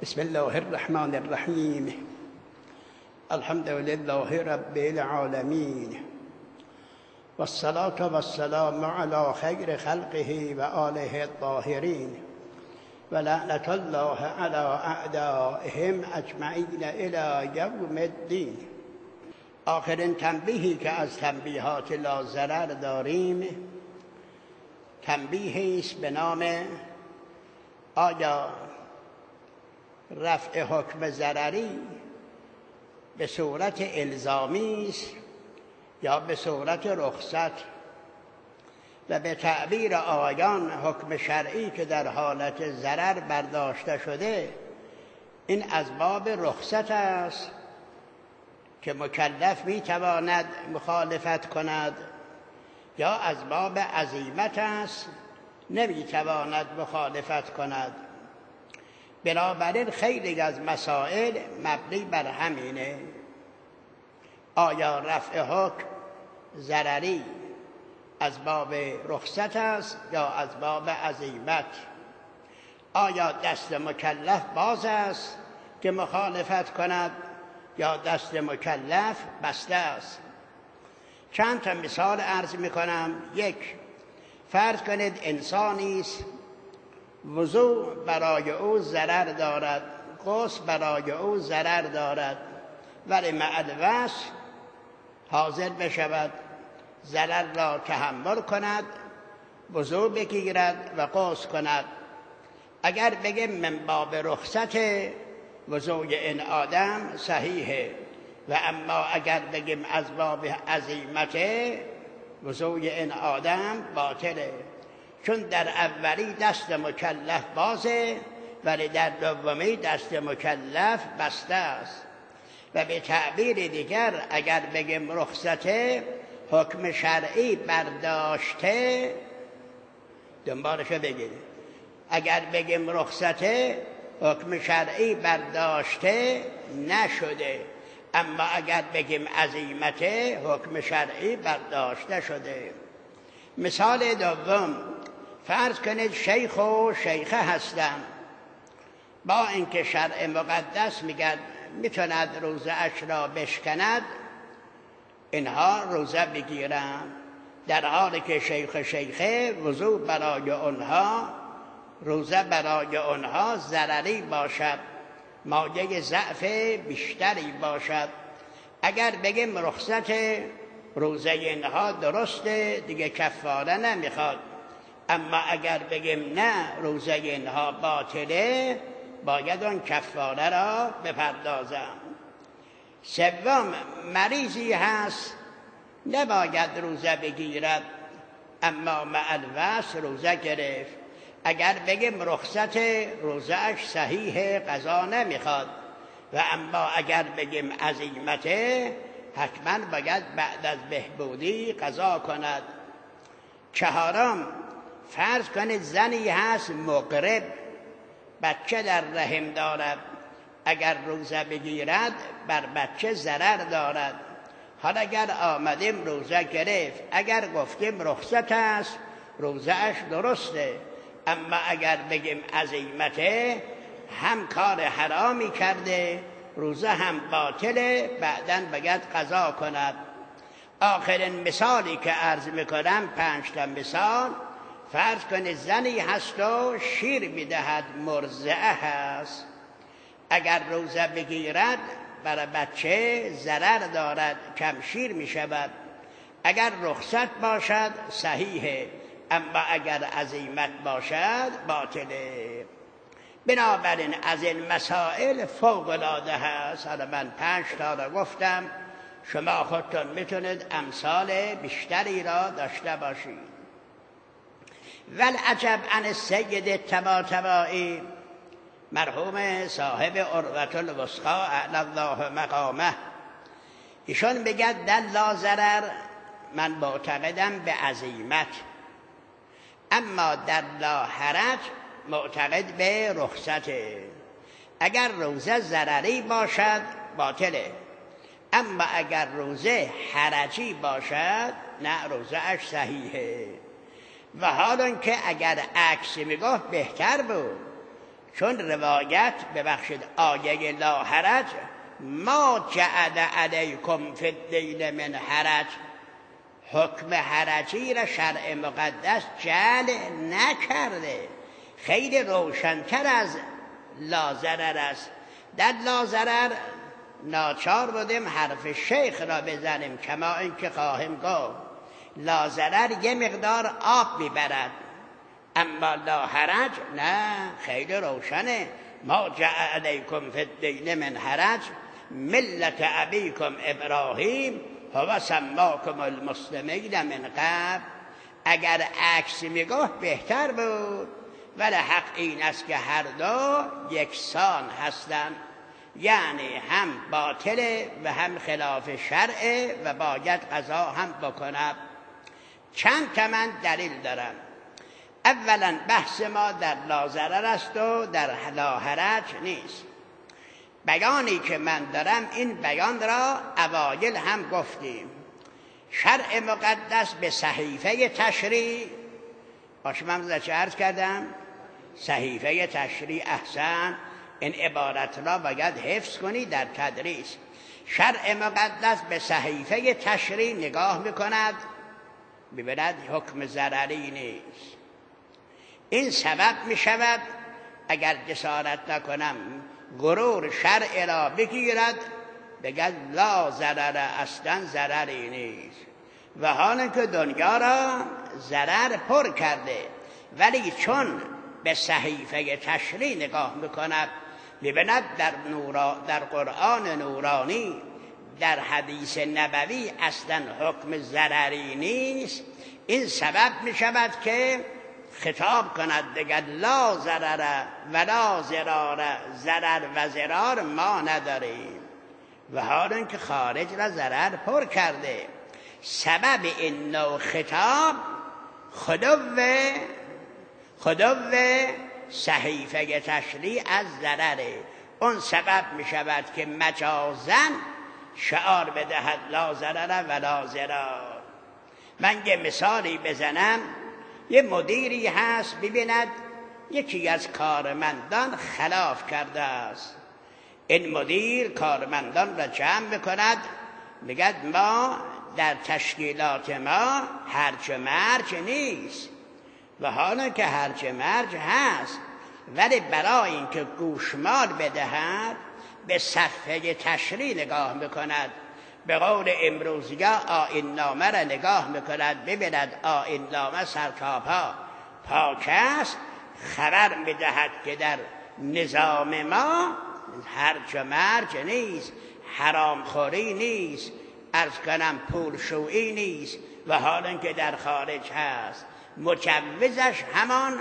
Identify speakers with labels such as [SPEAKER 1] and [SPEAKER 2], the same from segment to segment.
[SPEAKER 1] بسم الله الرحمن الرحیم. الحمد لله رب العالمین والصلاة والسلام علی خیر خلقه و آله الطاهرین و لعنة الله علی اعدائهم اجمعین الی یوم الدین. آخرین تنبیهی که از تنبیهات لا ضرر داریم تنبیهی است به نام آیا رفع حکم ضرری به صورت الزامی است یا به صورت رخصت، و به تعبیر آیان حکم شرعی که در حالت ضرر برداشته شده این از باب رخصت است که مکلف میتواند مخالفت کند، یا از باب عزیمت است نمیتواند مخالفت کند. بنابراین خیلی از مسائل مبنی بر همینه. آیا رفع حکم ضرری از باب رخصت است یا از باب عزیمت؟ آیا دست مکلف باز است که مخالفت کند یا دست مکلف بسته است؟ چند تا مثال عرض میکنم. یک، فرض کنید انسانی است وضو برای او ضرر دارد، غسل برای او ضرر دارد، ولی مع الوصف حاضر بشود ضرر را تحمل کند، وضو بگیرد و غسل کند. اگر بگیم من باب رخصت وضوی این آدم صحیحه، و اما اگر بگیم از باب عزیمت وضوی این آدم باطله، چون در اولی دست مکلف بازه ولی در دومی دست مکلف بسته است. و به تعبیر دیگر اگر بگیم رخصته حکم شرعی برداشته، دنبالشو بگید، اگر بگیم رخصته حکم شرعی برداشته نشده، اما اگر بگیم عزیمته حکم شرعی برداشته شده. مثال دوم، فرض کنید شیخ و شیخه هستند، با اینکه شرع مقدس میگن میتوند روزه اش را بشکند، اینها روزه بگیرن، در حالی که شیخ شیخه وضو برای اونها، روزه برای اونها ضرری باشد، مایه ضعف بیشتری باشد. اگر بگیم رخصت روزه اینها درسته دیگه کفاره نمیخواد، اما اگر بگیم نه روزه اینها باطله باید اون کفاره را بپردازم. سوم، مریضی هست نباید روزه بگیرد اما مع الوصف روزه گرفت، اگر بگیم رخصت روزه اش صحیح قضا نمیخواد، و اما اگر بگیم عزیمته حتما باید بعد از بهبودی قضا کند. چهارم، فرض کنید زنی هست مقرب، بچه در رحم دارد، اگر روزه بگیرد بر بچه ضرر دارد. حالا اگر آمدیم روزه گرفت، اگر گفتیم رخصت است روزه اش درسته، اما اگر بگیم عزیمته هم کار حرامی کرده، روزه هم باطله، بعداً باید قضا کند. آخرین مثالی که عرض میکنم 5 تا مثال. فرض کنید زنی هست و شیر میدهد، مرضعه هست، اگر روزه بگیرد برای بچه ضرر دارد، کم شیر میشود. اگر رخصت باشد صحیحه، اما اگر عزیمت باشد باطله. بنابراین از این مسائل فوق العاده هست. حالا من 5 تا را گفتم، شما خودتون میتونید امثال بیشتری را داشته باشید. والعجب عن السید الطباطبایی، مرحوم صاحب عروة الوثقی اعلی الله مقامه، ایشون میگه در لا ضرر من معتقدم به عزیمت، اما در لا حرج معتقد به رخصته. اگر روزه ضرری باشد باطله، اما اگر روزه حرجی باشد نه، روزه اش صحیحه. و حالا که اگر عکس میگفت بهتر بود، چون روایت ببخشید آیه لا حرج ما جعل علیکم فی الدین من حرج، حکم حرجی را شرع مقدس جعل نکرده. خیلی روشن‌تر از لا ضرر است. در لا ضرر ناچار بودیم حرف شیخ را بزنیم، کما اینکه خواهیم گفت لا ضرر یه مقدار آب میبرد، اما لا حرج نه، خیلی روشنه. ما جعل علیکم فی الدین من حرج ملت ابیکم ابراهیم هو سماکم المسلمین من قبل. اگر عکس میگفت بهتر بود، ولی حق این است که هر دو یکسان هستند، یعنی هم باطله و هم خلاف شرع و باید قضا هم بکنم. چند تا من دلیل دارم. اولا بحث ما در لا ضرر است و در لا حرج نیست. بیانی که من دارم این بیان را اوایل هم گفتیم. شرع مقدس به صحیفه تشریع، باشه من چه عرض کردم؟ صحیفه تشریع. احسن، این عبارت را باید حفظ کنی در تدریس. شرع مقدس به صحیفه تشریع نگاه میکند، ببیند حکم ضرری نیست. این سبب میشود اگر جسارت نکنم غرور شرع را بگیرد، بگد لا ضرر، اصلا ضرری نیست، و حالا که دنیا را ضرر پر کرده، ولی چون به صحیفه تشریع نگاه میکند ببیند در قرآن نورانی، در حدیث نبوی اصلا حکم ضرری نیست. این سبب میشود که خطاب کند بگد لا ضرر ولا ضرار، ضرر و ضرار ما نداریم، و حالا که خارج را ضرر پر کرده. سبب این نوع خطاب خدو صحیفه تشریع از ضرره. اون سبب می شود که مجازن شعار بدهد لا ضرر ولا ضرار. من یه مثالی بزنم. یه مدیری هست، ببیند یکی از کارمندان خلاف کرده است. این مدیر کارمندان را جمع میکند، میگد ما در تشکیلات ما هرج مرج نیست، و حالا که هرج مرج هست، ولی برای اینکه گوشمال بدهد به صفحه تشریع نگاه میکند. به قول امروزی آیین نامه را نگاه میکند، ببیند آیین نامه سرتاپا پاک است، خبر میدهد که در نظام ما هرج و مرج نیست، حرامخوری نیست، عرض کنم پولشویی نیست، و حالا که در خارج هست مجوزش همان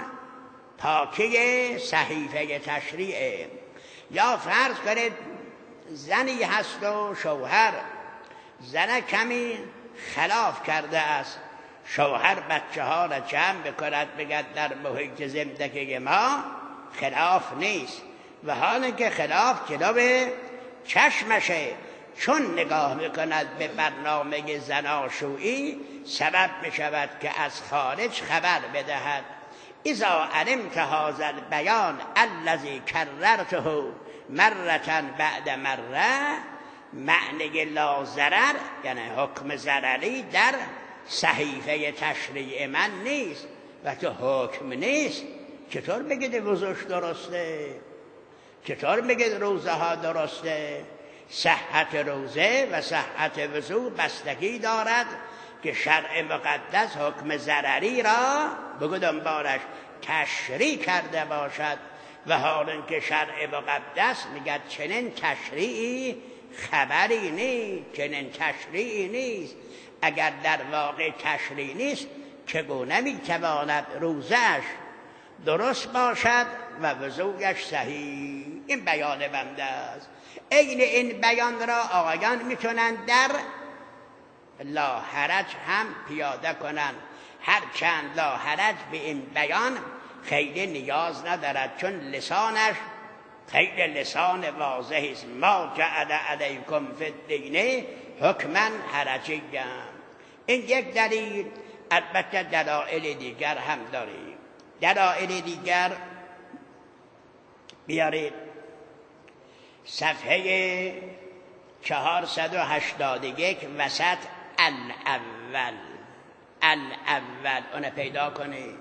[SPEAKER 1] پاکی صحیفه تشریعه. یا فرض کنید زنی هست و شوهر، زن کمی خلاف کرده است، شوهر بچه ها را جمع بکند بگد در محیط زندگی ما خلاف نیست، و حالا که خلاف جلو چشمشه، چون نگاه میکند به برنامه زناشویی، سبب میشود که از خارج خبر بدهد. اذا علمت هذا البیان الذی کررته مرة بعد مره، معنی لا ضرر یعنی حکم ضرری در صحیفه تشریع من نیست. و تو حکم نیست، چطور بگید وضوش درسته؟ چطور بگید روزه ها درسته؟ صحت روزه و صحت وضو بستگی دارد که شرع مقدس حکم ضرری را بگو دنبالش تشریع کرده باشد، و حالا که شرع مقدس میگه چنین تشریعی خبری نیست، چنین تشریعی نیست. اگر در واقع تشریع نیست چگونه میتواند روزش درست باشد و وضویش صحیح؟ این بیان بنده است. عین این بیان را آقایان میتونن در لا حرج هم پیاده کنن، هرچند لا حرج به این بیان خیلی نیاز ندارد، چون لسانش خیلی لسان واضحی است. ما جعل علیکم فی الدین حکما حرجیا. این یک دلیل. البته دلایل دیگر هم داریم. دلایل دیگر بیارید صفحه 481 وسط الاول. الاول اون پیدا کنی.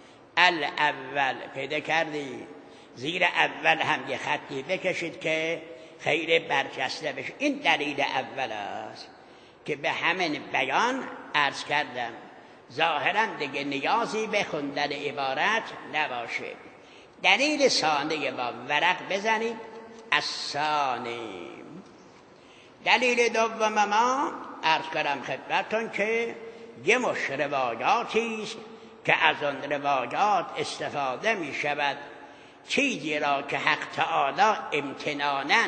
[SPEAKER 1] الاول پیدا کردی، زیر اول هم یه خطی بکشید که خیلی برجسته بشه. این دلیل اول است که به همین بیان عرض کردم ظاهرا دیگه نیازی به خوندن عبارت نباشه. دلیل ثانی با ورق بزنید. الثانی، دلیل دوم ما عرض کردم خدمتتون که یه مش روایاتی است که از آن روایات استفاده می شود چیزی را که حق تعالی امتنانا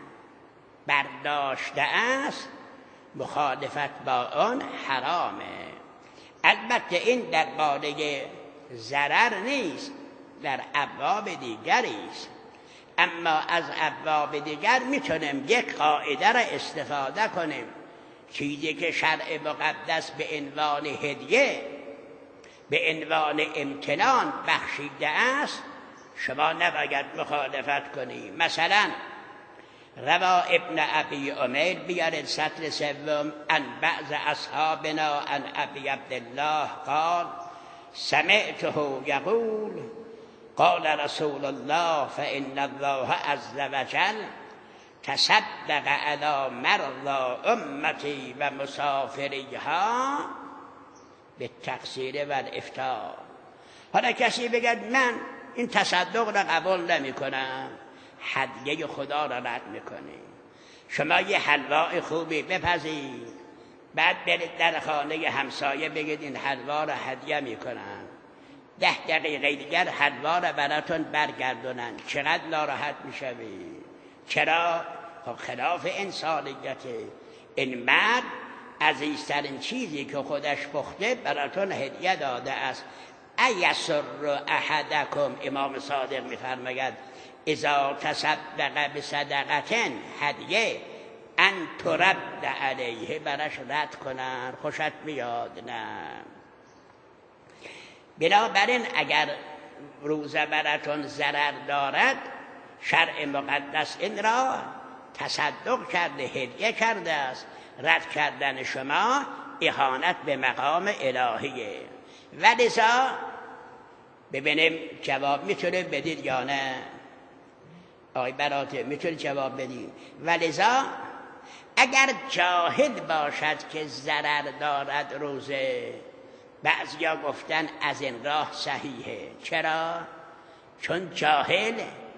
[SPEAKER 1] برداشته است مخالفت با آن حرامه. البته این درباره ضرر نیست، در ابواب دیگری است، اما از ابواب دیگر میتونیم یک قاعده را استفاده کنیم. چیزی که شرع مقدس به عنوان هدیه، به عنوان امتنان بخشیده است، شما نباید مخالفت کنی. مثلا روا ابن ابی عمیر بیارد سطر سوم. ان بعض اصحابنا ان ابی عبدالله قال سمعته یقول قال رسول الله فإن الله عز وجل تصدق على مرضى امتی و مسافریها بالتقصیر و الافتاء. حالا کسی بگد من این تصدق را قبول نمی کنم، هدیه خدا را رد میکنی. شما یه حلوای خوبی بپزید، بعد برید در خانه همسایه بگید این حلوا را هدیه میکنم، 10 دقیقه دیگر حلوا را براتون برگردونن، چقدر ناراحت میشوید؟ چرا؟ خب خلاف انسانیته. این مرد عزیزترین چیزی که خودش پخته براتون هدیه داده است. ایسر احدکم، امام صادق میفرماید اذا تصدق بصدقه هدیه ان ترد علیه، برش رد کنن. خوشت میاد؟ نه. بنابراین اگر روزه براتون ضرر دارد، شرع مقدس این را تصدق کرده، هدیه کرده است. رد کردن شما اهانت به مقام الهیه. ولذا ببینیم جواب میتونه بدید یا نه؟ آقای براته میتونه جواب بدید. ولذا اگر جاهل باشد که ضرر دارد روزه، بعضیا گفتن از این راه صحیحه. چرا؟ چون جاهل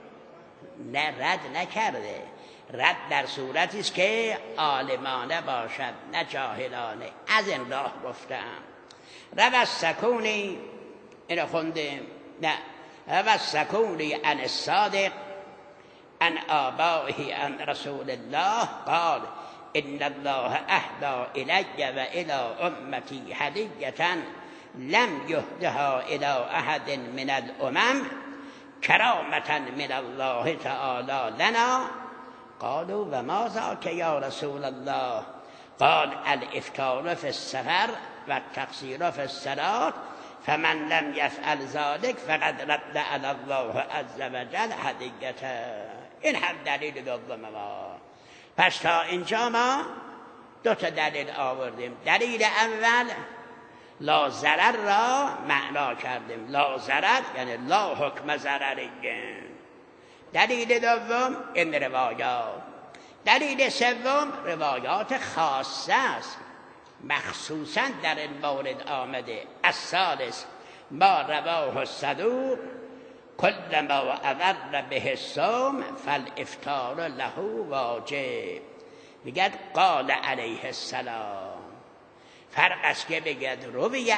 [SPEAKER 1] نه رد نکرده. رد در صورتی است که عالمانه باشد، نه جاهلانه. از این راه گفتم. رو السکونی، اینو خوندیم. نه، رو السکونی عن الصادق عن آبائه عن رسول الله قال ان الله اهدى الی و الی امتی هدیة لم یهدها الی احد من الامم کرامة من الله تعالی لنا. قالوا و ما ذاک یا رسول الله؟ قال الافطار فی السفر و التقصیر فی الصلاة فمن لم یفعل ذلك فقد رد علی الله عز وجل هدیته. این هم دلیل دوم ما. پس تا اینجا ما 2 دلیل آوردیم. دلیل اول لا ضرر را معنا کردیم. لا ضرر یعنی لا حکم ضرریه. دلیل دوم این روایات. دلیل سوم روایات خاصه است، مخصوصا در این مورد آمده. الثالث ما رواه الصدوق کل ما اضر به الصوم فالافطار له واجب. میگد قال علیه السلام. فرق است که بگد رویه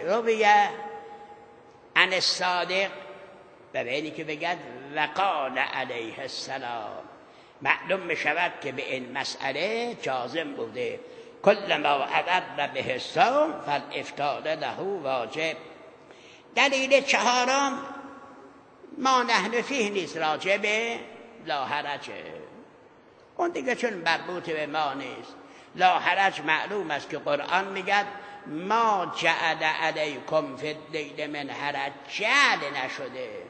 [SPEAKER 1] عن الصادق و بینی که بگد وقال علیه السلام. معلوم میشود که به این مسئله جازم بوده. کل ما اضر به الصوم فالافطار له واجب. دلیل چهارم ما نحن فیه نیست، راجع به لا حرجه. اون دیگه چون مربوط به ما نیست. لا حرج معلوم است که قرآن میگد ما جعل علیکم فی الدین من حرج. جعل نشده،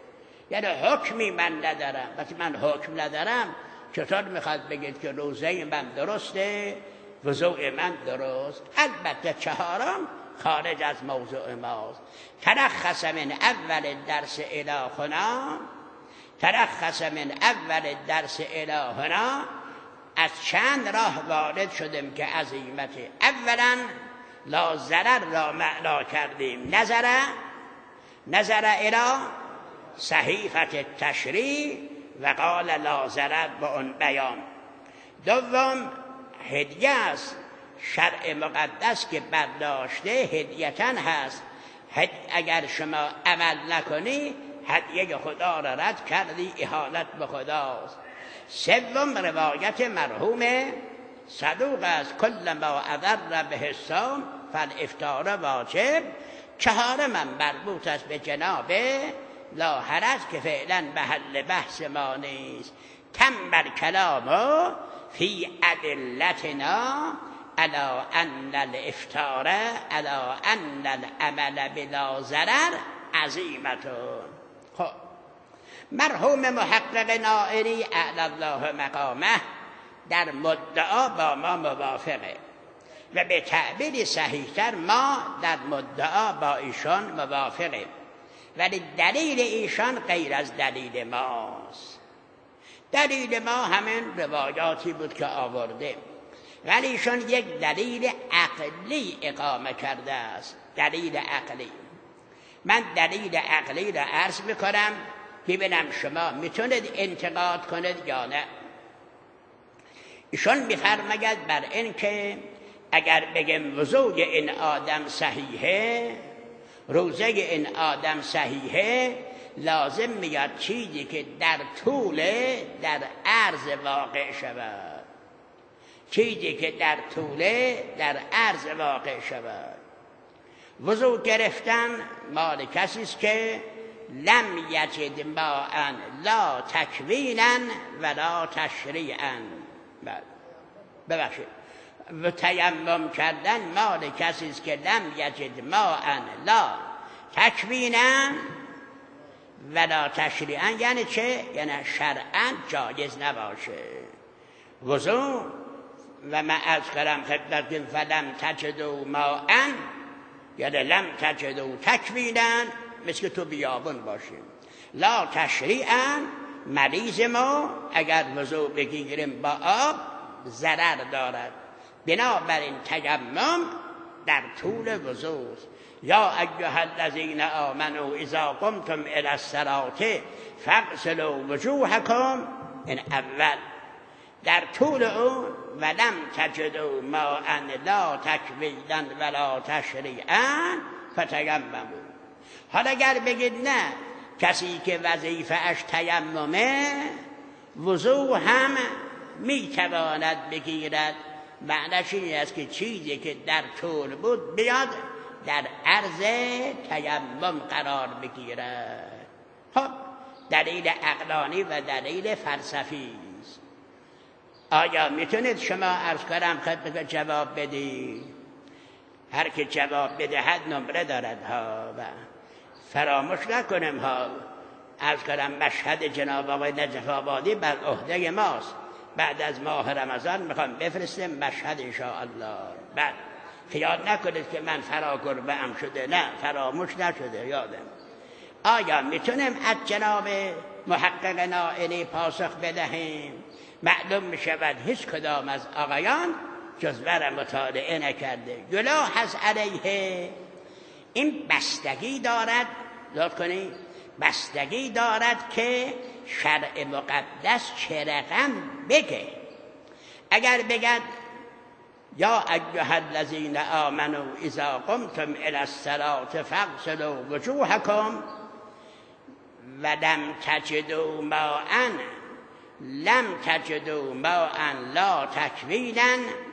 [SPEAKER 1] یعنی حکمی من ندارم. وقتی من حکم ندارم چطور میخواد بگید که روزه من درسته، وضوء من درست؟ البته چهارم خارج از موضوع ماست. ترخص من اول درس الهنا، ترخص من اول درس الهنا، از چند راه وارد شدیم که عظیمت. اولا لا ضرر را معنا کردیم، نظر الی صحیفت تشریع و قال لا ضرر با اون بیان. دوم هدیه است، شرع مقدس که برداشته هدیتن هست، اگر شما عمل نکنی هدیه خدا را رد کردی، اهانت به خداست. سوم روایت مرحوم صدوق است، کل ما اضر به الصوم فالافطار واجب. چهارم مربوط است به جناب لا حرج که فعلا محل بحث ما نیست. تم بر کلام فی ادلتنا علی ان الافطار علی ان العمل بلا ضرر عظیمتون. خب مرحوم محقق نائری اعلی الله مقامه در مدعا با ما موافقه و به تعبیر صحیح‌تر ما در مدعا با ایشان موافقه، ولی دلیل ایشان غیر از دلیل ماست. دلیل ما همین روایاتی بود که آورده، ولی ایشان یک دلیل عقلی اقامه کرده است. دلیل عقلی، من دلیل عقلی را عرض میکنم ببینم شما میتونید انتقاد کنید یا نه. ایشان میفرماید بر این که اگر بگم وضوء این آدم صحیحه، روزه این آدم صحیحه، لازم میاد چیزی که در طول در عرض واقع شود، چیزی که در طول در عرض واقع شود. وضوء گرفتن مال کسی است که لم یجد ماء لا تکوینا ولا تشریعا. ببخشید، و تیمم کردن مال کسی است که لم یجد ماء لا تکوینا ولا تشریعا. یعنی چه؟ یعنی شرعا جایز نباشه وضوء. و من از کلم خدمتتون فلم تجدوا ماء، یعنی لم تجدوا تکوینا، مثل تو بیابون باشیم. لا تشریعا، مریض ما اگر وضوء بگیریم با آب ضرر دارد، بنابراین تیمم در طول وضوء. یا ایها الذین آمنوا اذا قمتم الی الصلاة فاغسلوا وجوهکم، این اول در طول اون ولم تجدوا ماء لا تکوینا ولا تشریعا فتیمموا. حالا اگر بگید نه، کسی که وظیفه اش تیممه وضوء هم میتواند بگیرد. معنیش این است که چیزی که در طول بود بیاد در عرض تیمم قرار بگیرد. خب دلیل عقلانی و دلیل فلسفی است. آیا میتونید شما عرض کنم خدمت جواب بدید؟ هر که جواب بدهد نمره دارد ها. و فراموش نکنیم ها، عرض کنم مشهد جناب آقای نجف آبادی بر عهده ماست. بعد از ماه رمضان میخوام بفرستیم مشهد انشاءالله. بعد خیال نکنید که من فراگربه ام شده، نه فراموش نشده، یادم. آیا میتونیم از جناب محقق نائری پاسخ بدهیم؟ معلوم میشود هیچ کدام از آقایان جزوه را مطالعه نکرده. گناه هست علیه. این بستگی دارد، لطف کنید، بستگی دارد که شرع مقدس چه رقم بگه. اگر بگد یا ایها الذین آمنوا اذا قمتم الی الصلاة فاغسلوا وجوهکم ولم تجدوا ماء لم تجدوا ماء لا تکوینا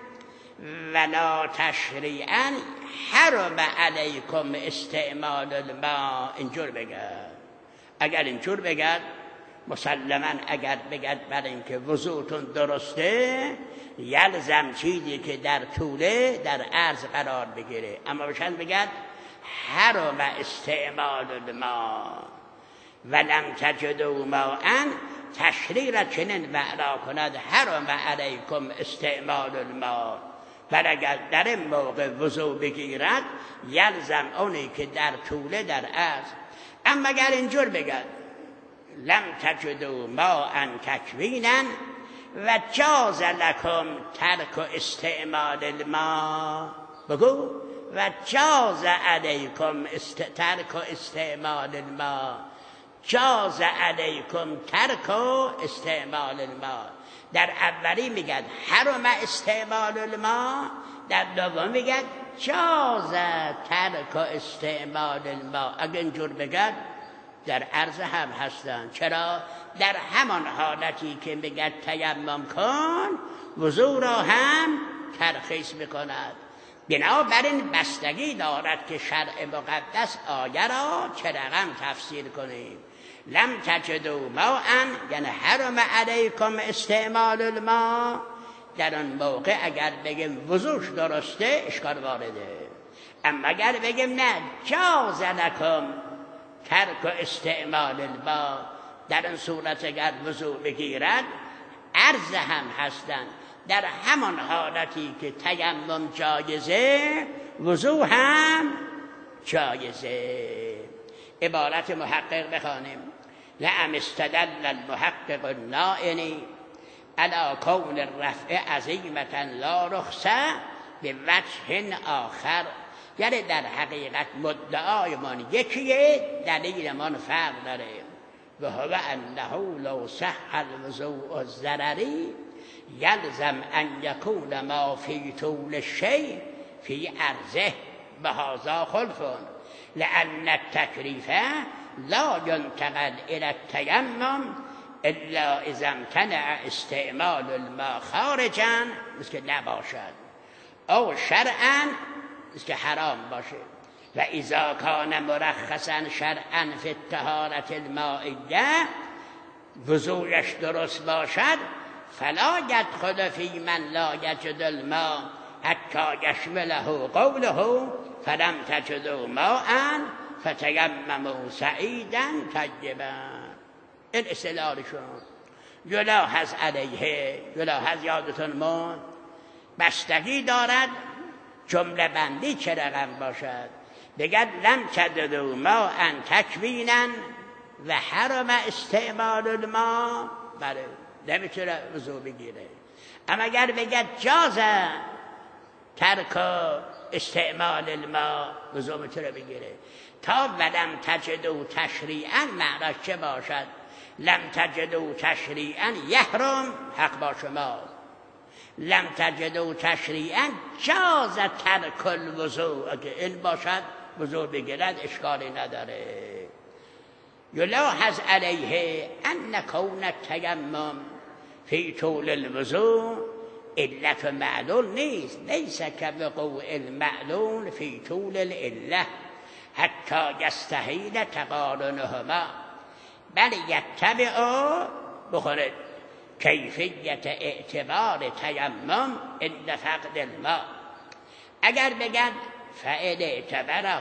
[SPEAKER 1] ولا تشریعا حرم علیکم استعمال الماء. اینجور بگد. اگر اینجور بگد مسلما، اگر بگد برای اینکه وضوءتون درسته یلزم چیزی که در طوله در عرض قرار بگیره. اما بشن بگد حرم استعمال الماء، ولم تجدوا ماء تشریع را چنین معنا کند حرم علیکم استعمال الماء. بل اگر در این موقع وضو بگیرد یلزم اونی که در طوله در عرض. اما اگر اینجور بگد لم تجدوا ماء تکوینا و جاز لکم ترک استعمال الماء، بگو و جاز علیکم ترک استعمال الماء، جاز علیکم ترک استعمال الماء. در اولی میگن حرم استعمال الماء، در دوم میگن جاز ترک استعمال الماء. اگه اینجور بگن در عرض هم هستن. چرا؟ در همان حالتی که میگن تیمم کن وضو را هم ترخیص میکند. بنابراین بستگی دارد که شرع مقدس آیه را چه رقم تفسیر کنیم. لم تجدوا ماء یعنی حرم علیکم استعمال الماء. در آن موقع اگر بگیم وضوش درسته اشکال وارده. اما اگر بگیم نه جاز لکم ترک استعمال الماء، در این صورت اگر وضو بگیرد عرض هم هستند. در همان حالتی که تیمم جایزه وضو هم جایزه. عبارت محقق بخوانیم. لعم استدل المحقق النائنی علی کون الرفع عزیمتا لا رخصه به وجه آخر. یعنی در حقیقت مدعای من یکیه، دلیل من فرق داره. و هو انه لو صح الوضوء الضرری یلزم ان یکون ما فی طول الشیء فی عرضه بهذا خلف لان التکلیف لا ينتقل الى التیمم الا اذا امتنع استعمال الماء خارجا، مثل که نباشد، او شرعا مثل که حرام باشه. و اذا کان مرخصا شرعا فی الطهارة المائیه، وضویش درست باشد، فلا يدخل فی من لا یجد الماء حتی یشمله قوله فلم تجدوا ماء فتیمموا سعیدا طیبا. این استدلالشون. یلاحظ علیه، یلاحظ یادتون مون بستگی دارد جمله بندی چه رقم باشد. بگد لم تجدوا ماء تکوینا و حرم استعمال الماء، بله نمیتونه وضو بگیره. اما اگر بگد جاز ترک استعمال الماء وضو میتونه بگیره. تا ولم تجدوا تشریعا معناش چه باشد؟ لم تجدوا تشریعا یحرم، حق با شما. لم تجدوا تشریعا جاز ترک الوضوء، اگه این باشد وضو بگیرد اشکالی نداره. یلاحظ علیه ان کون التیمم فی طول الوضوء علت معلول نیست، لیس کوقوع المعلول فی طول العله حتی یستحیل تقارنهما بل یتبع بخورد کیفیت اعتبار تیمم عند فقد الماء. اگر بگن فعل اعتبره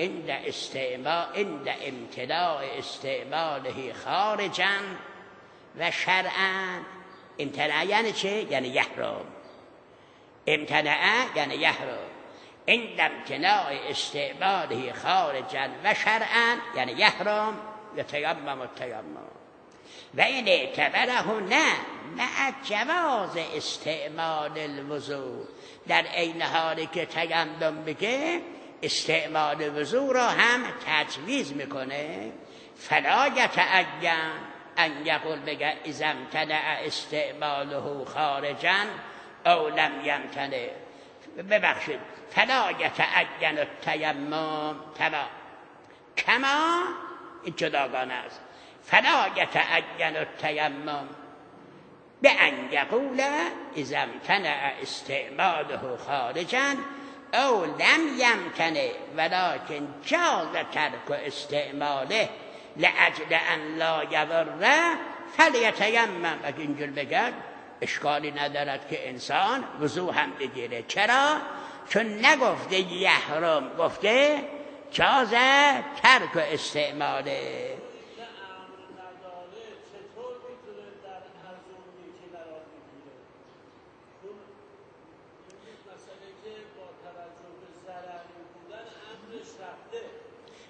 [SPEAKER 1] عند امتناع استعماله خارجا و شرعا. امتناع یعنی چه؟ یعنی یحرم. امتناع یعنی یحرم. عند امتناع استعماله خارجا و شرعا یعنی یحرم یتیمم التیمم. و این اعتبره نه مع جواز استعمال الوضوء، در عین حالی که تیمم بگه استعمال وضوء را هم تجویز میکنه. فلا یتعین ان یقول بگه اذا امتنع استعماله خارجا او لم یمتنع. ببخشید فلا یتعین التیمم کما این جداگانه است. فلا یتعین التیمم بأن یقول اذا امتنع استعماله خارجا او لم یمتنع ولكن جاز ترک استعماله لأجل ان لا یضر فلیتیمم. اگه اینجور بگرد اشکالی ندارد که انسان وضو هم بگیره. چرا؟ چون نگفته یحرم، گفته جاز ترک استعماله.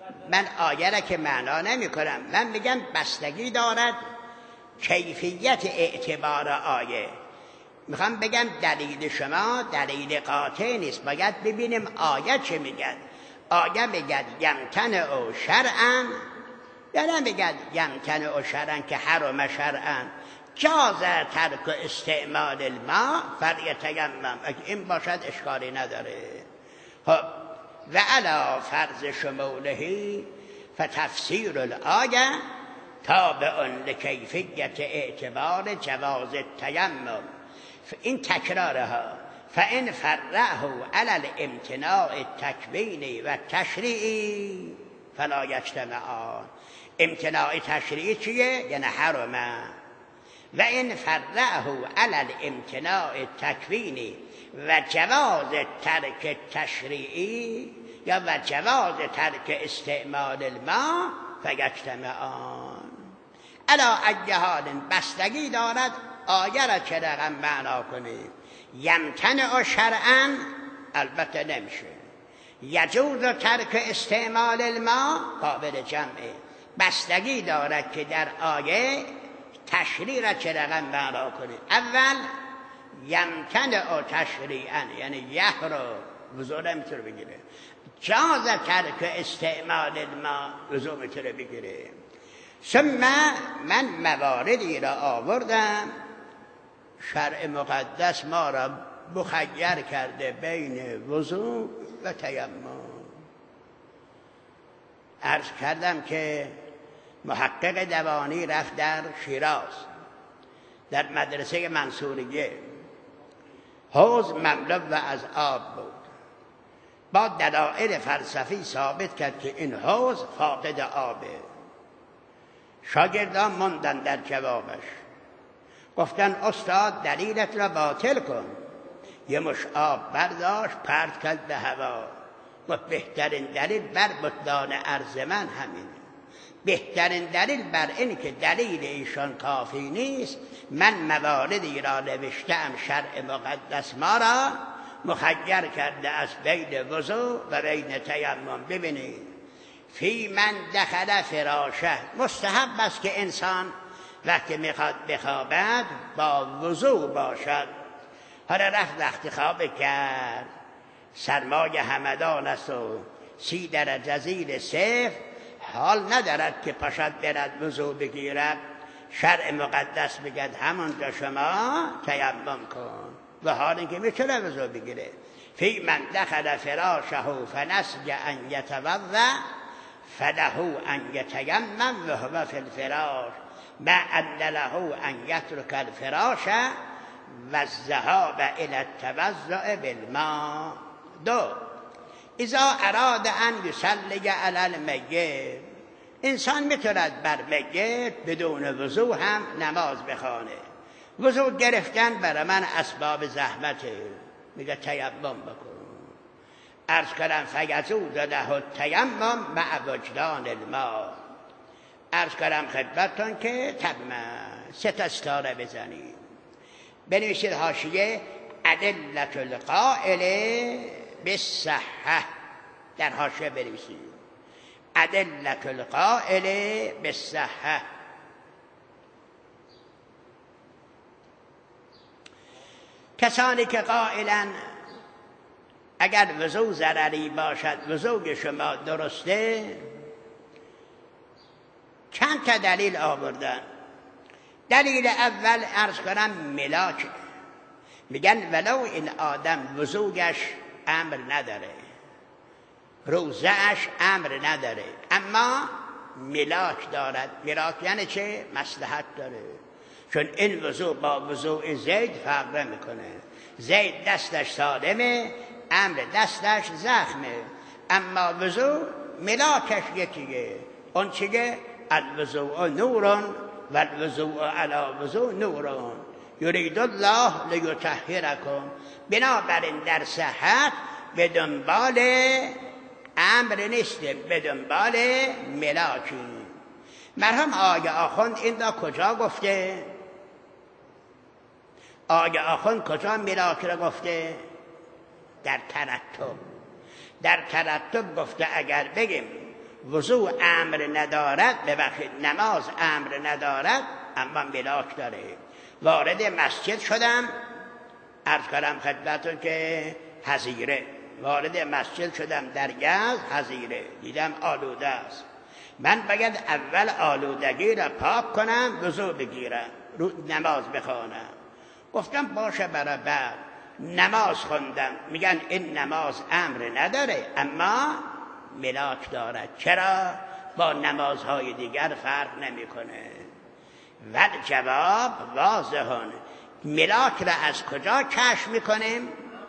[SPEAKER 1] من آیه را که معنا نمی کنم، من میگم بستگی دارد کیفیت اعتبار آیه. میخوام بگم دلیل شما دلیل قاطع نیست، باید ببینیم آیه چه میگه. آیه میگه یمتنع شرعا، یا نمیگه یمتنع شرعا که حرم شرعا، جاز ترک استعمال الماء فلیتیمم. اگه این باشد اشکالی نداره. خب و علی فرض شمولهی فتفسیر الآیه تابع لکیفیت اعتبار جواز التیمم. این تکرارها فإن فرعه علی الامتناع التکوینی و تشریعی فلا یجتمعان. امتناع تشریعی چیه؟ یعنی حرمه. و این فرعه علی الامتناع التکوینی و جواز ترک تشریعی یا و جواز ترک استعمال الماء فیجتمعان. علا ای حال بستگی دارد آیه را چه رقم معنا کنیم. یمتنع شرعا البته نمیشه، یجوز ترک استعمال الماء قابل جمعه. بستگی دارد که در آیه تشریع را چه رقم معنا کنیم. اول یمتنع تشریعا یعنی یحرم، وضوء نمیتونه بگیره. جاز ترک استعمال الماء، وضوء میتونه بگیره. ثم من مواردی را آوردم شرع مقدس ما را مخیر کرده بین وضوء و تیمم. عرض کردم که محقق دوانی رفت در شیراز در مدرسه منصوریه. حوض مملو و از آب بود. با دلایل فلسفی ثابت کرد که این حوض فاقد آبه. شاگردان ماندن در جوابش، گفتن استاد دلیلت را باطل کن. یه مش آب برداشت پرت کرد به هوا. گفت بهترین دلیل بر بطلان عرض من همینه. بهترین دلیل بر این که دلیل ایشان کافی نیست، من مواردی را نوشتم شرع مقدس ما را مخیر کرده از بین وضوء و بین تیمم. ببینید فی من دخل فراشه، مستحب است که انسان وقتی میخواد بخوابد با وضوء باشد. حالا رفت وقتی خواب کرد سرمای همدان است و 30 درجه زیر صفر، حال ندارد که پاشد برد وضوء بگیرد. شرع مقدس بگد همونجا شما تیمم کن، و حال اینکه میتونه وضوء بگیره. فی من دخل فراشه فنسج ان یتوضا فله ان یتیمم و هو فی الفراش ما ان له ان یترک الفراش و الذهاب الی التوضع بالماء. 2 اذا اراد ان یصلی علی المیت، انسان میتواند بر میت بدون وضو هم نماز بخوانه. وضو گرفتن برای من اسباب زحمته، میگه تیمم بکن. عرض کردم فیجوز له التیمم مع وجدان الماء. عرض کردم خدمتتون که تمام 3 تا استاره بزنید. بنویسید حاشیه ادلة القائل بالصحة، در حاشیه بنویسید ادلة القائل بالصحة. کسانی که قائلن اگر وضو ضرری باشد وضوء شما درسته، چند تا دلیل آوردن. دلیل اول عرض کنم ملاک، میگن ولو این آدم وضوعش امر نداره، روزهش امر نداره، اما ملاک دارد. ملاک یعنی چه؟ مصلحت داره. چون این وضوع با وضوع زید فرق نمیکنه. زید دستش سالمه، امر دستش زخمه، اما وضوع ملاکش یکیه. اون چیه؟ الوضوء نورون و الوضوء علی وضوء نورون یرید الله لیطهرکم. بنابراین در صحت به دنبال امر نیستیم، به دنبال ملاکی. مرحوم آقا آخوند این را کجا گفته؟ آقا آخوند کجا ملاک را گفته؟ در ترتب. در ترتب گفته اگر بگیم وضوع امر ندارد، ببخشید نماز امر ندارد اما ملاک داره. وارد مسجد شدم، عرض کردم خدمتتون که حظیره، وارد مسجد شدم در یزد حظیره، دیدم آلوده است. من باید اول آلودگی را پاک کنم، وضوع بگیرم، نماز بخوانم. گفتم باشه برای بعد. نماز خوندم، میگن این نماز امر نداره اما ملاک دارد. چرا؟ با نمازهای دیگر فرق نمیکنه. و جواب واضحون. ملاک را از کجا کشف میکنیم؟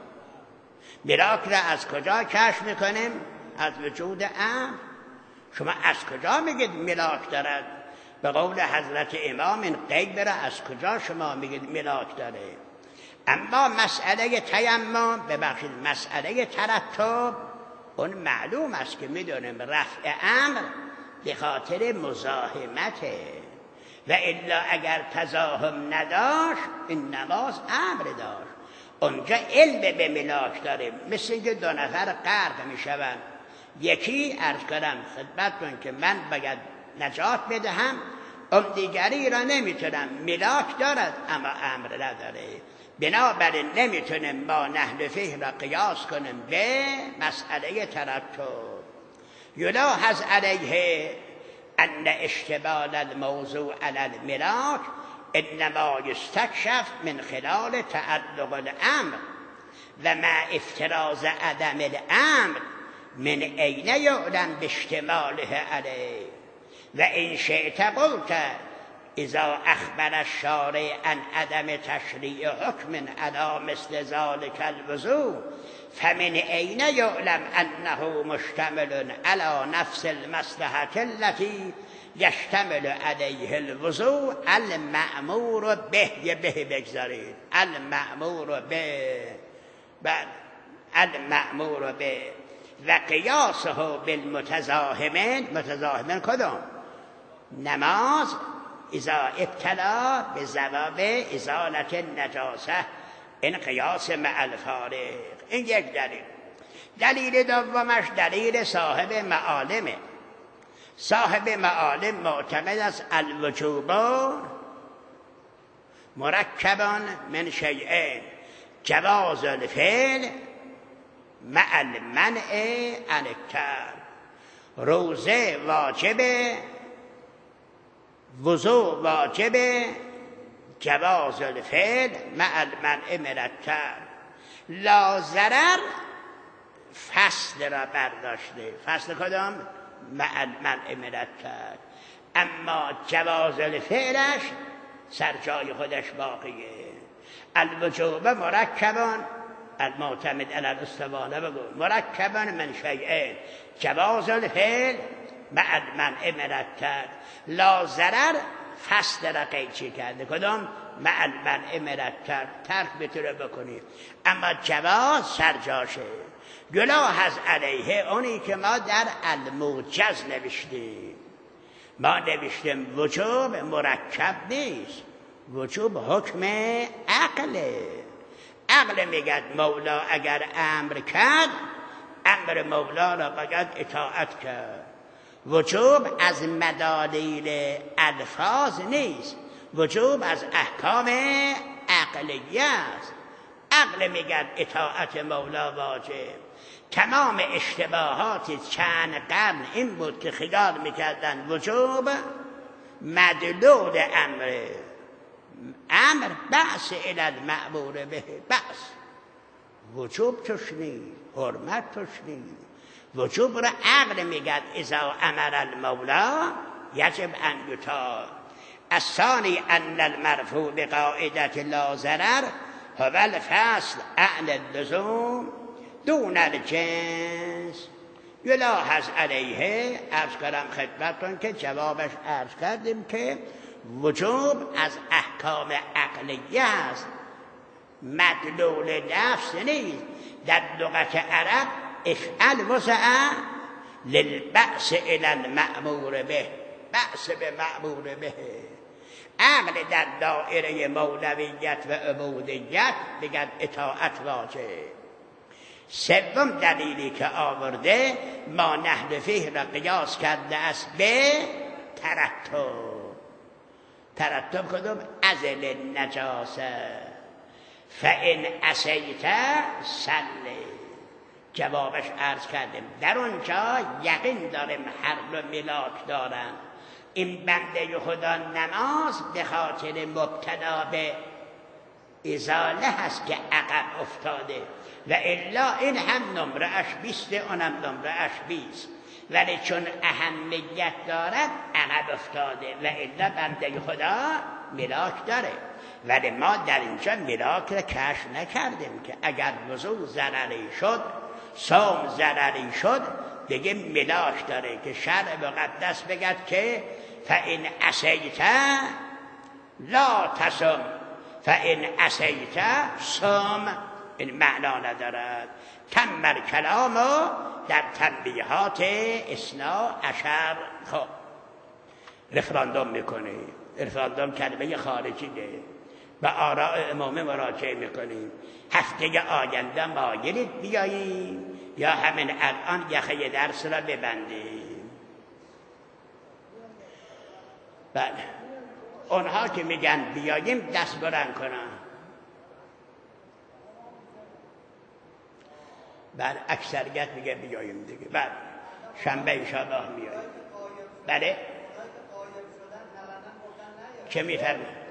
[SPEAKER 1] ملاک را از کجا کشف میکنیم؟ از وجود امر. شما از کجا میگید ملاک دارد؟ به قول حضرت امام این غیب را از کجا شما میگید ملاک داره؟ اما مسئله تیمم، ببخشید مسئله ترتب، اون معلوم است که میدونیم رفع امر به خاطر مزاحمته، و الا اگر تزاحم نداشت این نماز امر داشت. اونجا علم به ملاک داره. مثل اینکه دو نفر غرق میشوند، یکی عرض کردم خدمتتون که من باید نجات بدهم، اون دیگری را نمیتونم، ملاک دارد اما امر نداره. بنابراین نمیتونیم با نحل فقه را قیاس کنیم به مسئله ترتب. یلاحظ علیه ان اشتمال الموضوع علی الملاک انما یستکشف من خلال تعلق الامر و مع افتراض عدم الامر من این یعلم باشتماله علیه. و این شئت قلت اذا اخبر الشارع عن عدم تشریع حکم علی مثل ذلك الوضوء فمن این یعلم انه مشتمل علی نفس المصلحة التي یشتمل علیه الوضوء المأمور به. بگذارید المأمور به، بعد المأمور به و قیاسه بالمتزاحمین. متزاحمین کدام؟ نماز اذا ابتلا به زواب ازالت النجاسه، این قیاس مع الفارق. این یک دلیل. دلیل دومش دلیل صاحب معالمه. صاحب معالم معتقد است الوجوب مرکب من شیئین، جواز الفعل مع المنع عن الترک. روزه واجبه، وضوء واجبه، جواز الفعل مع المنع من الترک. لا ضرر فصل را برداشته. فصل کدام؟ مع المنع من الترک. اما جواز الفعلش سر جای خودش باقیه. الوجوب مرکبان، المعتمد علی الاستوانه بگو مرکبان من شیئین، جواز الفعل مع المنع من الترک. لا ضرر فصل را قیچی کرده. کدام؟ مع المنع من الترک. ترک بتونه بکنی اما جواز سر جاشه. یلاحظ علیه اونی که ما در الموجز نوشتیم. ما نوشتیم وجوب مرکب نیست، وجوب حکم عقله. عقل میگد مولا اگر امر کرد، امر مولا را باید اطاعت کرد. وجوب از مدالیل الفاظ نیست، وجوب از احکام عقلیه است. عقل میگد اطاعت مولا واجب. تمام اشتباهات چند قرن این بود که خیال میکردن وجوب مدلول امر، امر بأس الی المأمور به، بأس وجوب توش نیست، حرمت توش نیست. وجوب را عقل میگد اذا امر المولا یجب ان یطاع. الثانی ان المرفوع بقاعدة لا ضرر هو الفصل عن اللزوم دون الجنس. یلاحظ علیه، عرض کردم خدمتتون که جوابش عرض کردیم که وجوب از احکام عقلیه است، مدلول لفظ نیست. در لغت عرب افعل وسع للبأس الی المأمور به، بأس به مأمور به. عقل در دائره مولویت و عبودیت بگد اطاعت واجب.
[SPEAKER 2] سوم دلیلی که آورده ما نحل فیه را قیاس کرده است به ترتب کدوم؟ ازل نجاسه فان عصیت صلی. جوابش عرض کردیم در اونجا یقین داریم هر دو ملاک دارن. این بنده خدا نماز به خاطر مبتلا به ازاله هست که عقب افتاده و الا این هم نمره اش 20 اونم نمره اش 20 ولی چون اهمیت دارد عقب افتاده و الا بنده خدا ملاک داره. ولی ما در اینجا ملاک را کشف نکردیم که اگر وضو ضرری شد صوم ضرری شد دیگه ملاک داره که شرع مقدس بگد که فإن عصیت لا تصم فإن عصیت صم. این معنا ندارد. تم الکلام در تنبیهات 12. خب رفراندوم میکنیم. رفراندوم کلمه خارجی ده. به آراء امام مراجعه میکنیم. هفته آینده مایلید بیاییم یا همین الان یخه درس را ببندیم؟ بله اونها که میگن بیاییم دست بلند کنن. بله اکثریت میگه بیاییم دیگه. بله شنبه انشاءالله میاییم. بله چه میفرمایید؟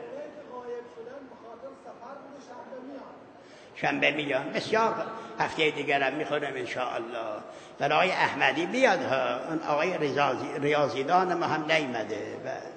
[SPEAKER 2] شنبه میان. بسیار هفته دیگر هم میخونم انشاءالله. برای احمدی بیاد ها. اون آقای ریاضیدان ما هم نیمده.